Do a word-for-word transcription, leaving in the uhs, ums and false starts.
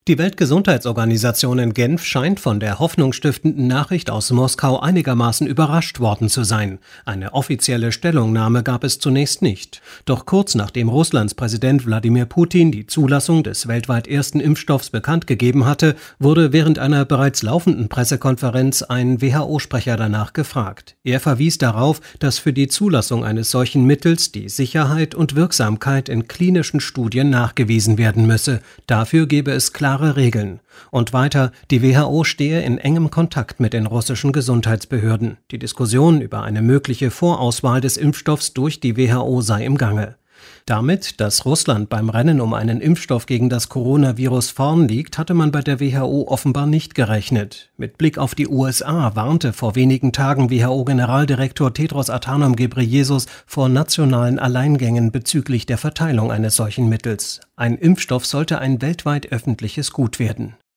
Die Weltgesundheitsorganisation in Genf scheint von der hoffnungsstiftenden Nachricht aus Moskau einigermaßen überrascht worden zu sein. Eine offizielle Stellungnahme gab es zunächst nicht. Doch kurz nachdem Russlands Präsident Wladimir Putin die Zulassung des weltweit ersten Impfstoffs bekannt gegeben hatte, wurde während einer bereits laufenden Pressekonferenz ein W H O-Sprecher danach gefragt. Er verwies darauf, dass für die Zulassung eines solchen Mittels die Sicherheit und Wirksamkeit in klinischen Studien nachgewiesen werden müsse. Dafür gebe es klare Regeln. Und weiter, die W H O stehe in engem Kontakt mit den russischen Gesundheitsbehörden. Die Diskussion über eine mögliche Vorauswahl des Impfstoffs durch die W H O sei im Gange. Damit, dass Russland beim Rennen um einen Impfstoff gegen das Coronavirus vorn liegt, hatte man bei der W H O offenbar nicht gerechnet. Mit Blick auf die U S A warnte vor wenigen Tagen W H O-Generaldirektor Tedros Adhanom Ghebreyesus vor nationalen Alleingängen bezüglich der Verteilung eines solchen Mittels. Ein Impfstoff sollte ein weltweit öffentliches Gut werden.